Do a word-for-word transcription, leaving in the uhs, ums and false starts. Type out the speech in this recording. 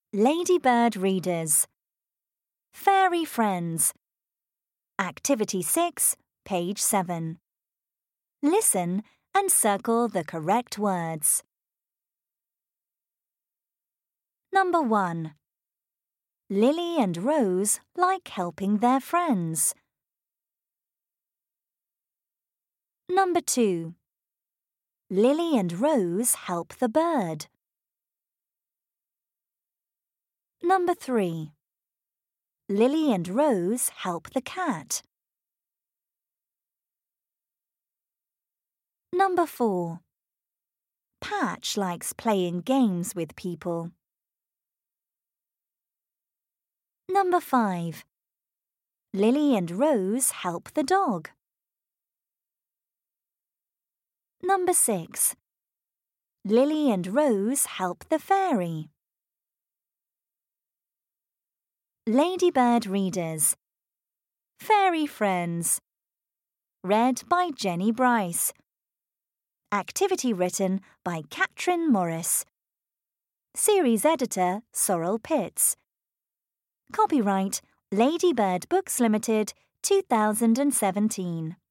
Ladybird Readers. Fairy Friends. Activity six, page seven. Listen and circle the correct words. Number one. Lily and Rose like helping their friends. Number two. Lily and Rose help the bird. Number three. Lily and Rose help the cat. Number four. Patch likes playing games with people. Number five. Lily and Rose help the dog. Number six. Lily and Rose help the fairy. Ladybird Readers. Fairy Friends. Read by Jenny Bryce. Activity written by Katrin Morris. Series editor Sorrel Pitts. Copyright Ladybird Books Limited, two thousand seventeen.